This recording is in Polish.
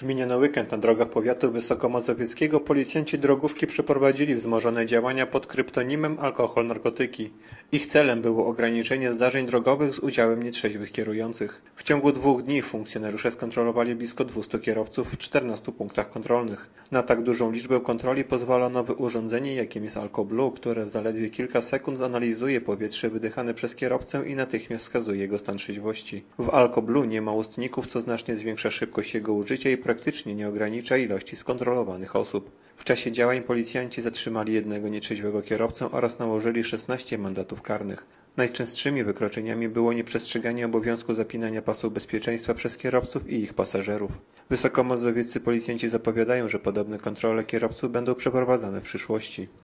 W miniony weekend na drogach powiatu wysokomazowieckiego policjanci drogówki przeprowadzili wzmożone działania pod kryptonimem alkohol-narkotyki. Ich celem było ograniczenie zdarzeń drogowych z udziałem nietrzeźwych kierujących. W ciągu 2 dni funkcjonariusze skontrolowali blisko 200 kierowców w 14 punktach kontrolnych. Na tak dużą liczbę kontroli pozwala nowe urządzenie, jakim jest AlkoBlue, które w zaledwie kilka sekund analizuje powietrze wydychane przez kierowcę i natychmiast wskazuje jego stan trzeźwości. W AlkoBlue nie ma ustników, co znacznie zwiększa szybkość jego użycia i praktycznie nie ogranicza ilości skontrolowanych osób. W czasie działań policjanci zatrzymali jednego nietrzeźwego kierowcę oraz nałożyli 16 mandatów karnych. Najczęstszymi wykroczeniami było nieprzestrzeganie obowiązku zapinania pasów bezpieczeństwa przez kierowców i ich pasażerów. Wysokomazowieccy policjanci zapowiadają, że podobne kontrole kierowców będą przeprowadzane w przyszłości.